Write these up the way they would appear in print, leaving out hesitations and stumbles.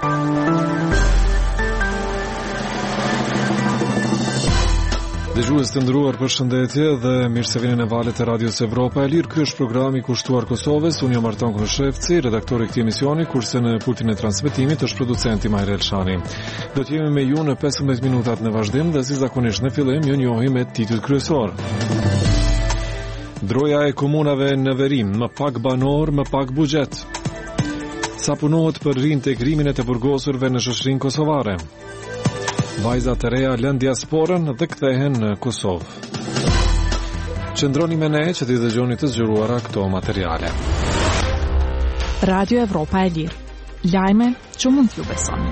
Dëgjues të nderuar, përshëndetje dhe mirë se vini në valët e Radios Evropa e Lirë. Ky është programi i kushtuar Kosovës. Unë jam Artan Koshevci, redaktori i këtij emisioni, kurse në pultin e transmetimit është producenti Majra Elshani. Do të jemi me ju në 15 minutat në vazhdim dhe si zakonisht në fillim ju njohim me titujt kryesor. Droja e komunave në verim, më pak banor, më pak buxhet. Sa punohet për rintegrimin e të burgosurve në shoqërinë kosovare. Vajzat e reja lën diasporën dhe kthehen në Kosovë. Qëndroni me ne që t'i dëgjoni të zgjuruara këto materiale. Radio Evropa e Lirë. Lajme që mund t'ju besoni.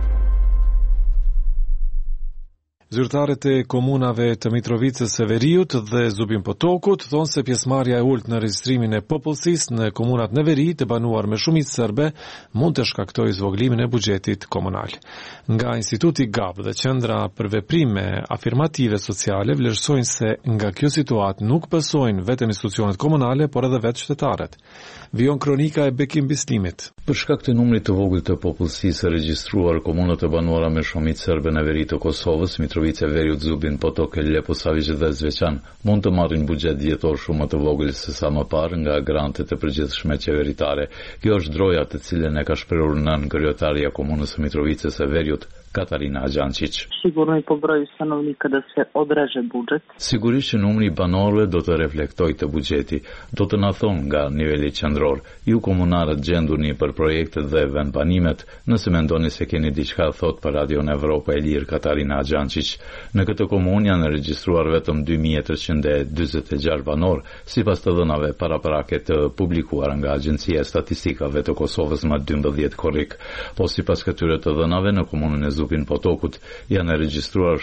Zyrtarët e komunave të Mitrovicës së Veriut dhe Zubin Potokut thonë se pjesëmarrja e ulët në regjistrimin e popullsisë në komunat në veri të banuar me shumicë serbe mund të shkaktojë zvoglimin e buxhetit komunal. Nga Instituti GAB dhe Qendra për Veprime Afirmative Sociale vlerësojnë se nga kjo situatë nuk pësojnë vetëm institucionet komunale, por edhe vetë qytetarët. Vion kronika e Bekim Bislimit. Për shkak të numrit të vogël të popullsisë regjistruar, komunat e banuara me shumicë serbe në veri të Kosovës, Mitrovica, Veriut, Zubin, Potok, Leposavić dhe Zveçan, mund të marrin buxhet vjetor shumë më të vogël se sa më parë nga grantet e përgjithshme qeveritare. Kjo është droja të cilën e ka shprehur nën kryetarja e komunës së Mitrovicës së Veriut, Katarina Xhančić. Sigurno i po broju stanovnika da se odreže budžet. Sigurisht që numri i banorëve do të reflektojë të buxheti. Do të na thonë nga niveli qendror, ju komunarët gjenduni për projektet dhe vendbanimet, nëse mendoni se keni diçka thot për Radion Evropa e Lirë, Katarina Xhančić. Në këtë komunë janë regjistruar vetëm 2346 banor, sipas të dhënave paraprake të publikuara nga Agjencia e Statistikave të Kosovës më 12 korrik. Po sipas këtyre të dhënave në komunën e Zubin Potokut janë regjistruar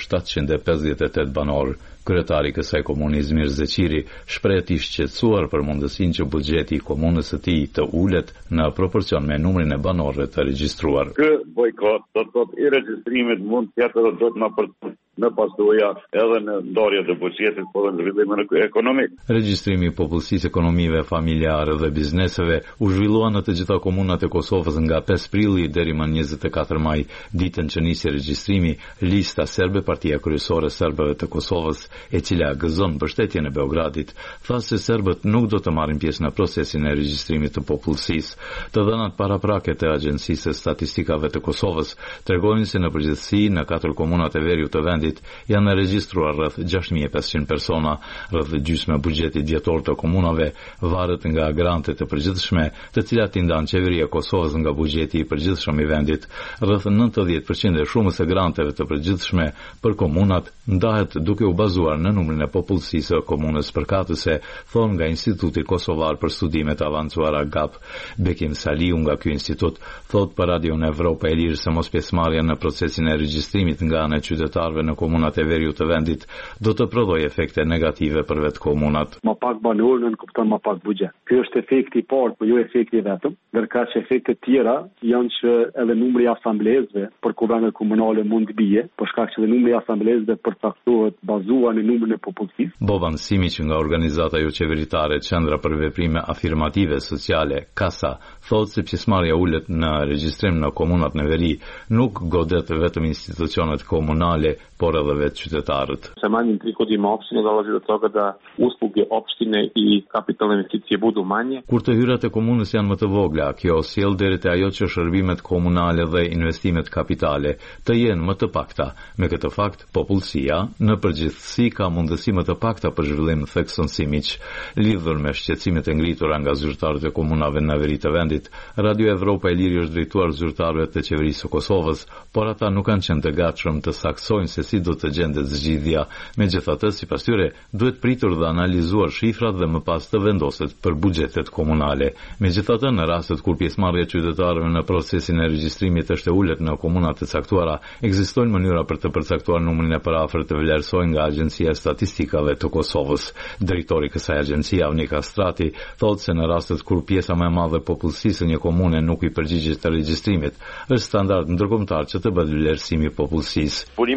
758 banor. Kryetari i kësaj komune Izmir Zeqiri shpreh të shqetësuar për mundësinë që buxheti i komunës së tij të ulet në proporcion me numrin e banorëve të regjistruar. Ky bojkot do të thotë i regjistrimit mund të jetë do të na përcjellë në pasoja edhe në ndarje të buxhetit por në zhvillimin ekonomik. Regjistrimi i popullsisë ekonomive familjare dhe bizneseve u zhvillua në të gjitha komunat e Kosovës nga 5 prilli deri më 24 maj, ditën që nisi regjistrimi. Lista serbe, Partia Kryesore e Serbëve të Kosovës, e cila gëzon mbështetjen e Beogradit, tha se serbët nuk do të marrin pjesë në procesin e regjistrimit të popullsisë. Të dhënat paraprake të Agjencisë së Statistikave të Kosovës tregojnë se në përgjithësi në 4 komunat e veriut të vendit janë regjistruar rreth 6500 persona, rreth gjysmë buxhetit vjetor të komunave varet nga grantet e përgjithshme, të cilat i ndan qeveria e Kosovës nga buxheti i përgjithshëm i vendit. Rreth 90% e shumës së granteve të përgjithshme për komunat ndahet duke u bazuar në numrin e popullsisë së komunës përkatëse, thon nga Instituti Kosovar për Studime të Avancuara GAP. Bekim Saliu nga ky institut thot për Radion Evropa e Lirë se mos pjesëmarrja në procesin e regjistrimit nga ana e qytetarëve në komunat e veriut të vendit do të prodhojë efekte negative për vetë komunat. Më pak banor në kupton më pak buxhet. Ky është efekti i parë, por jo efekti vetëm, ndërkaq efektet tjera janë që edhe numri i asamblezëve për kuvendet komunale mund të bie, por shkak që edhe numri i asamblezëve përcaktohet bazuar në numrin e popullsisë. Boban Simić nga organizata jo qeveritare Qendra për Veprime Afirmative Sociale, KASA, thotë se pjesëmarrja ulet në regjistrim në komunat në veri nuk godet vetëm institucionet komunale, por edhe vetë qytetarët. Sa manjim prihodi ima opštine dolazi do toga da usluge opštine i kapitalne investicije budu manje. Kur të hyrat e komunës janë më të vogla, kjo sjell deri te ajo që shërbimet komunale dhe investimet kapitale të jenë më të pakta. Me këtë fakt, popullsia në përgjithësi ka mundësi më të pakta për zhvillim, thekson Simić. Lidhur me shqetësimet e ngritura nga zyrtarët e komunave në veri të vendit, Radio Evropa e Lirë është drejtuar zyrtarëve të qeverisë së Kosovës, por ata nuk kanë qenë të gatshëm të saksojnë se si do të gjendet zgjidhja. Megjithatë, sipas tyre, duhet pritur dhe analizuar shifrat dhe më pas të vendoset për buxhetet komunale. Megjithatë, në rastet kur pjesëmarrja e qytetarëve në procesin e regjistrimit është e ulët në komunat e caktuara, ekzistojnë mënyra për të përcaktuar numrin e parafër të vlerësojnë nga Agjencia e Statistikave të Kosovës. Drejtori i kësaj agjencie, Avnika Strati, thotë se në rastet kur pjesa më e madhe e popullsisë së një komune nuk i përgjigjet të regjistrimit, është standard ndërkombëtar që të bëhet vlerësimi i popullsisë. Burimet janë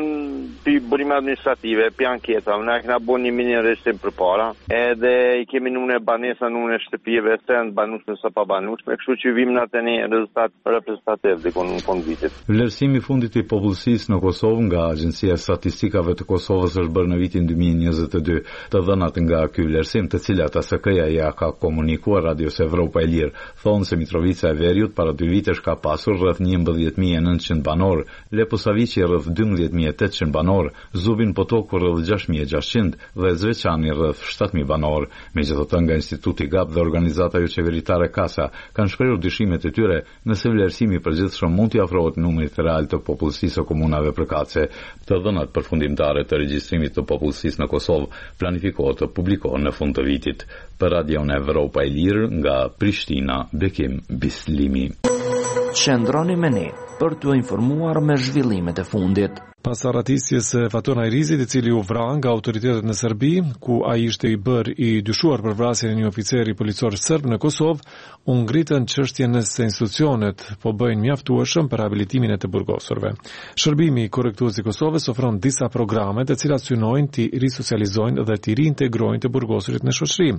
për burime administrative, për anketa, ne kena bo një minjëristim për para, edhe I kemi nune banesa nune shtëpijeve se në banushme sa pa banushme, kështu që vim në të një rezultat reprezentativ dhe në fund vitit. Vlerësimi fundit I popullsisë në Kosovë nga Agjencia e Statistikave të Kosovës është bërë në vitin 2022. Të dhënat nga ky vlerësim, të cilat ASK-ja ja ka komunikuar Radios Evropa e Lirë, thonë se Mitrovica e Veriut para 2 vitesh ka pasur rreth 11.900 banor, Leposaviqi rreth 12.800 banor, Zubin Potoku rreth 6.600 dhe Zveçani rreth 7.000 banor. Megjithatë, nga Instituti GAP dhe organizata jo qeveritare Kasa kanë shprehur dyshimet e tyre nëse vlerësimi I përgjithshëm mund t'i afrohet numrit real të popullsisë së komunave përkatëse. Të dhënat përfundimtare të regjistrimit të popullsisë në Kosovë planifikohet të publikohen në fund të vitit. Për Radion Evropa e Lirë nga Prishtina, Bekim Bislimi. Qëndroni me ne për t'u informuar me zhvillimet e fundit. Pas arratisjes së Faton Ajrizit, I cili u vra nga autoritetet në Serbi, ku ai ishte I bërë I dyshuar për vrasjen e një oficeri policor serb në Kosovë, u ngritën çështjen nëse institucionet po bëjnë mjaftueshëm për rehabilitimin e të burgosurve. Shërbimi korrektues I Kosovës ofron disa programe të cilat synojnë t'i risocializojnë dhe t'i riintegrojnë të burgosurit në shoqëri.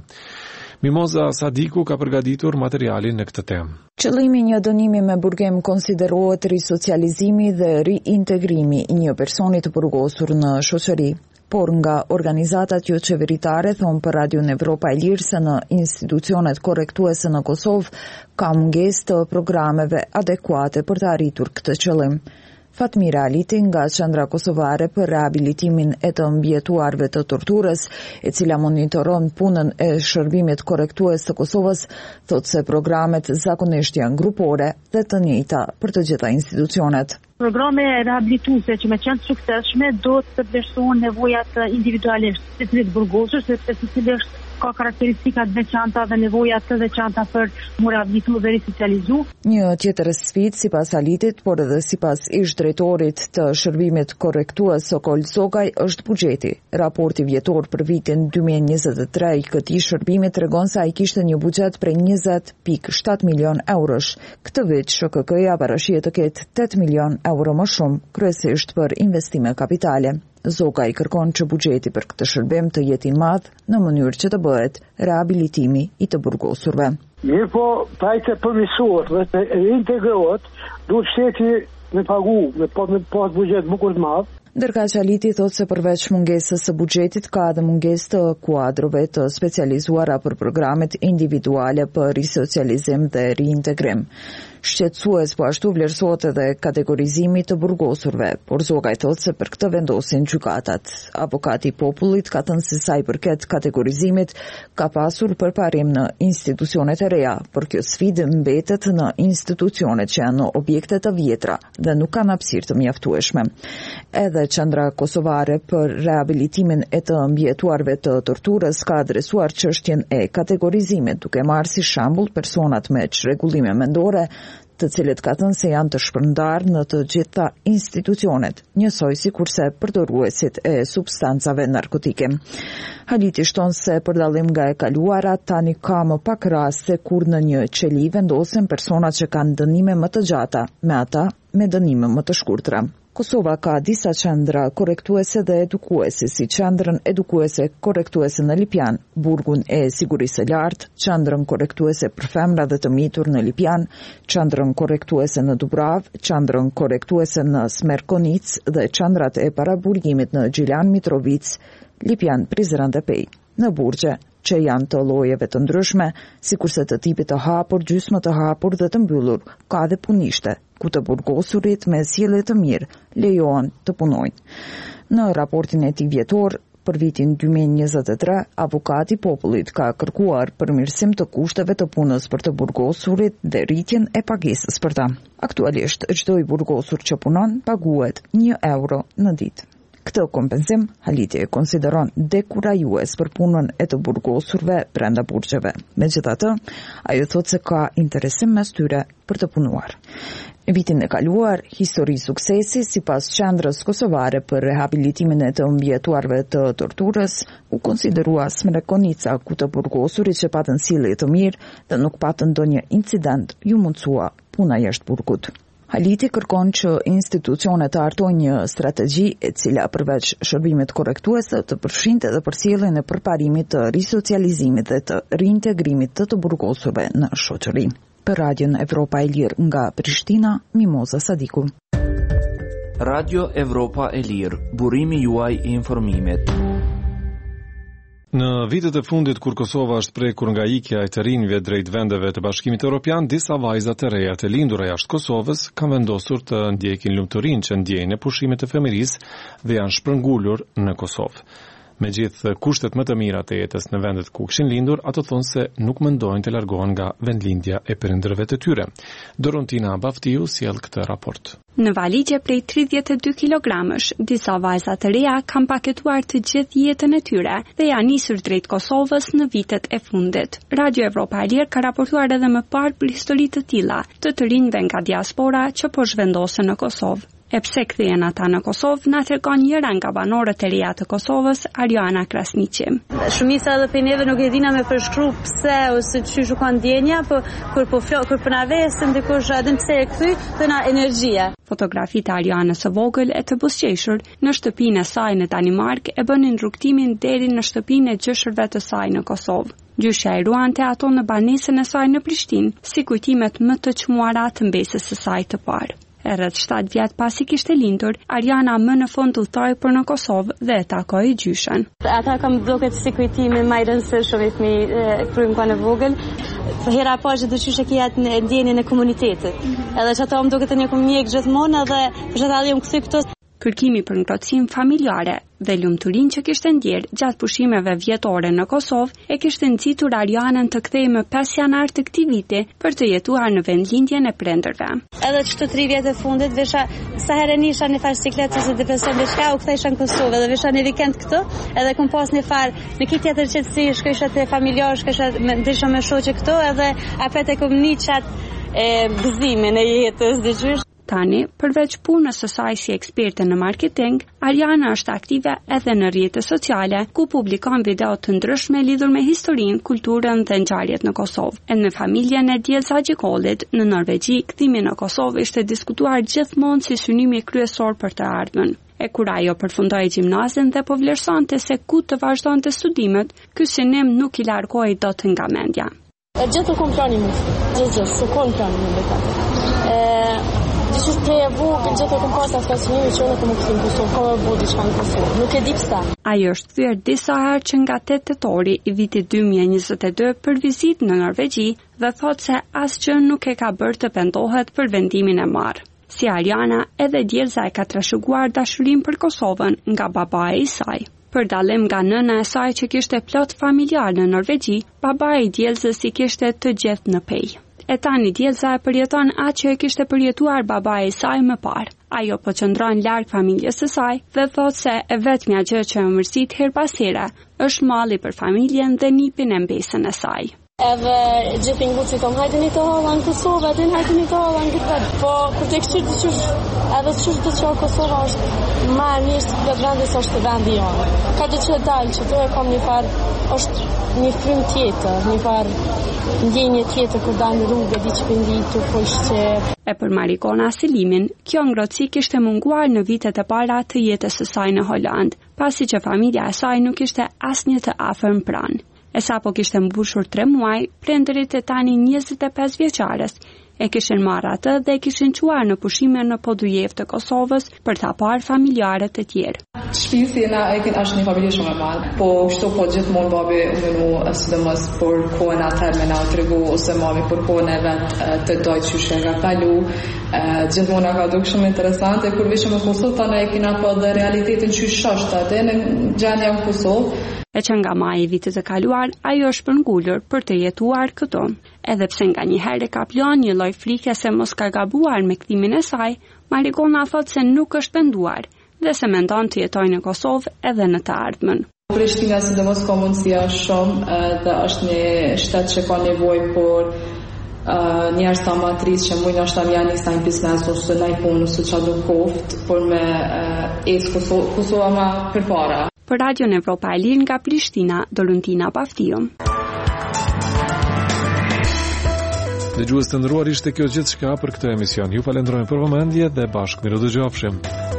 Mimoza Sadiku ka përgatitur materialin në këtë temë. Qëllimi I një dënimi me burgim konsiderohet risocializimi dhe riintegrimi I një personi të burgosur në shoqëri. Por nga organizatat jo qeveritare thonë për Radion Evropa e Lirë se në institucionet korrektuese në Kosovë ka mungesë të programeve adekuate për të arritur këtë qëllim. Fatmira Aliti nga Qendra Kosovare për rehabilitimin e të mbijetuarve të torturës, e cila monitoron punën e shërbimit korrektues të Kosovës, thotë se programet zakonisht janë grupore dhe të njëjta për të gjitha institucionet. Programe rehabilituese që me qenë suksesshme do të vlerësohen nevojat individualisht të cilit burgosur, sepse secili ka karakteristikat veçanta dhe nevojat të veçanta për mu rehabilitu dhe risocializu. Një tjetër sfidë sipas Alitit, por edhe sipas ish drejtorit të shërbimit korrektues Sokol Zogaj është buxheti. Raporti vjetor për vitin 2023 I këtij shërbimi tregon se ai kishte një buxhet prej 20.7 milion eurosh. Këtë vit SHKK-ja parashihet të ketë 8 milion euro më shumë, kryesisht për investime kapitale. Zoga I kërkon që buxheti për këtë shërbim të jetë I madh në mënyrë që të bëhet rehabilitimi I të burgosurve. Mirë po, pajtë përmirësohet dhe të integrohet, duhet shteti me pagu, me pas buxhet më madh. Ndërka që Aliti thotë se përveç mungesës së buxhetit ka edhe mungesë të kuadrove të specializuara për programet individuale për risocializim dhe riintegrim. Shqetësues po ashtu vlerësohet edhe kategorizimi të burgosurve, por Zogaj thotë se për këtë vendosin gjykatat. Avokati I popullit ka thënë se sa I përket kategorizimit ka pasur përparim në institucionet e reja, por kjo sfidë mbetet në institucionet që janë në objekte të vjetra dhe nuk kanë hapësirë të mjaftueshme. Edhe Qendra Kosovare për rehabilitimin e të mbijetuarve të torturës ka adresuar çështjen e kategorizimit, duke marrë si shembull personat me çrregullime mendore, të cilët ka thënë se janë të shpërndarë në të gjitha institucionet, njësoj sikurse përdoruesit e substancave narkotike. Haliti shton se për dallim nga e kaluara, tani ka më pak raste kur në një qeli vendosen personat që kanë dënime më të gjata, me ata me dënime më të shkurtra. Kosova ka disa qendra korrektuese dhe edukuese, si qendrën edukuese korrektuese në Lipjan, burgun e sigurisë së lartë, qendrën korrektuese për femra dhe të mitur në Lipjan, qendrën korrektuese në Dubrav, qendrën korrektuese në Smerkonic dhe qendrat e paraburgimit në Gjilan Mitrovic, Lipjan Prizren dhe Pej. Në Burgje, që janë të llojeve të ndryshme, sikurse të tipit të hapur, gjysmë të hapur dhe të mbyllur, ka dhe punishte, ku të burgosurit me sjellje të mirë lejohen të punojnë. Në raportin e tij vjetor për vitin 2023, avokati I popullit ka kërkuar përmirësim të kushteve të punës për të burgosurit dhe rritjen e pagesës për ta. Aktualisht, çdo I burgosur që punon paguhet 1 euro në ditë. Këtë kompensim, Haliti e konsideron dekurajues për punën e të burgosurve brenda burgjeve. Megjithatë, ajo thotë se ka interesim mes tyre për të punuar. Në vitin e kaluar, histori suksesi sipas Qendrës Kosovare për rehabilitimin e të mbijetuarve të torturës u konsiderua Smerkonica, ku të burgosurit që patën sjellje të mirë dhe nuk patën ndonjë incident ju mundsua puna jashtë burgut. Haliti kërkon që institucionet të hartojnë një strategji e cila përveç shërbimet korrektuese të përfshinte edhe përcjelljen e përparimit të risocializimit dhe të reintegrimit të burgosurve në shoqëri. Për Radion Evropa e Lirë nga Prishtina, Mimoza Sadiku. Radio Evropa e Lirë, burimi juaj i informimit. Në vitet e fundit, kur Kosova është prekur nga ikja e të rinjve drejt vendeve të Bashkimit Evropian, disa vajza të reja të lindura jashtë Kosovës kanë vendosur të ndjekin lumturinë që ndjejnë e pushimet e fëmirisë dhe janë shpërngulur në Kosovë. Megjithë kushtet më të mira të jetës në vendet ku kishin lindur, ato thonë se nuk mendojnë të largohen nga vendlindja e prindërve të tyre. Dorontina Baftiu sjell këtë raport. Në valigje prej 32 kilogramësh, disa vajza të reja kanë paketuar të gjithë jetën e tyre dhe janë nisur drejt Kosovës në vitet e fundit. Radio Evropa e Lirë ka raportuar edhe më parë për histori të tilla të rinjve nga diaspora që po zhvendosen në Kosovë. E pse kthehen ata në Kosovë, na tregon njëra nga banorët e reja të Kosovës, Ariana Krasniqi. Shumica edhe për neve nuk e dina me përshkru pse ose çysh u ka ndjenja, por kur po na vesin dikush edhe pse e kthy, thëna energjia. Fotografitë e Arianës së vogël e të buzëqeshur në shtëpinë e saj në Danimark e bënin rrugtimin deri në shtëpinë e gjëshërve të saj në Kosovë. Gjyshja e ruante ato në banesën e saj në Prishtinë, si kujtimet më të çmuara të mbesës së saj të parë. E rreth 7 vjet pasi kishte lindur, Ariana më në fund udhtoi për në Kosovë dhe e takoi gjyshen. Ata kam duket si kujtimi më i rëndësishëm i fëmijë krym ka në vogël. Hera që dyshyshe kia në ndjenjen e komunitetit. Edhe që ato më duket një mjek gjithmonë edhe për shkak të kthy këto. Kërkimi për ngrohtësim familjare dhe lumturinë që kishte ndjerë gjatë pushimeve vjetore në Kosovë e kishte nxitur Arianën të kthehej më 5 janar të këtij viti për të jetuar në vendlindjen e prindërve. Edhe çto 3 vjet e fundit vesha sa herë nisha në fal sikletë se depresion diçka u kthesha në Kosovë dhe vesha në vikend këtu edhe kum pas një fal në këtë tjetër qetësi shkojsha te familjar shkojsha ndesha me shoqë këtu edhe apet e komunicat gëzimin e jetës dëgjosh. Tani, përveç punës së saj si eksperte në marketing, Ariana është aktive edhe në rrjetet sociale, ku publikon video të ndryshme lidhur me historinë, kulturën dhe ngjarjet në Kosovë. E në familjen e Djelza Gjikollit në Norvegji, kthimi në Kosovë ishte diskutuar gjithmonë si synimi kryesor për të ardhmen. E kur ajo përfundoi gjimnazin dhe po vlerësonte se ku të vazhdonte studimet, ky synim nuk i largoi dot nga mendja. Gjithë kom planin gjithë, se kom planin Që të e vogël gjithë kom pas atë synimi që unë të më kthim në Kosovë, ka më bëu diçka në Kosovë. Nuk e di pse. Ajo është kthyer disa herë që nga 8 tetori i vitit 2022 për vizitë në Norvegji dhe thotë se asgjë nuk e ka bërë të pendohet për vendimin e marrë. Si Ariana, edhe Djelza e ka trashëguar dashurinë për Kosovën nga babai i saj. Për dallim nga nëna e saj që kishte plot familjar në Norvegji, babai i Djelzës i kishte të gjithë në pej. E tani Djelza e përjeton atë që e kishte përjetuar babai i saj më parë. Ajo po qëndron larg familjes së saj dhe thotë se e vetmja gjë që e mërzit her pas here është malli për familjen dhe nipin e mbesën e saj. Edhe gjithë nguci tom hajdeni të holla në Kosovë, hajdeni të holla në këtë. Po kur të kishit diçush, edhe të çoj Kosova është më e mirë se këtë vendi sa është vendi jonë. Ka të çoj dalë që do e kam një farë, është një frym tjetër, një farë ndjenje tjetër kur dal në rrugë di çpenditur po shqep. E për Marikona Selimin, kjo ngrohtësi kishte munguar në vitet e para të jetës së saj në Holand, pasi që familja e saj nuk ishte asnjë të afërm pranë. E sapo kishte mbushur 3 muaj, prindërit e tani 25 vjeçares e kishin marrë atë dhe e kishin çuar në pushime në Podujevë të Kosovës për ta parë familjarët e tjerë. Shpirtina e këtë është një familje shumë e madhe, po kështu po gjithmonë babi unë sidomos për kohën atëherë me na tregu ose mami për kohën e vet të dojtë çysh nga kalu, gjithmonë ka duk shumë interesante kur vishëm në Kosovë tani e kena po dhe realitetin çysh është atë në gjendja në Kosovë. E që nga maji vitit të kaluar, ajo është përngullur për të jetuar këto. Edhe pse nga një herë ka plon një lloj frike se mos ka gabuar me kthimin e saj, Marikona thotë se nuk është penduar dhe se mendon të jetojë në Kosovë edhe në të ardhmen. Prishtina sidomos ka mundësia shumë dhe është një shtet që ka nevojë për njerëz të amatris që mujnë është të janë një biznes ose në punë ose që do koft por me ecë Kosova ma për para. Për Radion Evropa e Lirë nga Prishtina, Dorontina Baftiu. Dëgjues të nderuar, ishte kjo gjithçka për këtë emision. Ju falenderojmë për vëmendje dhe bashkë miru dëgjofshim.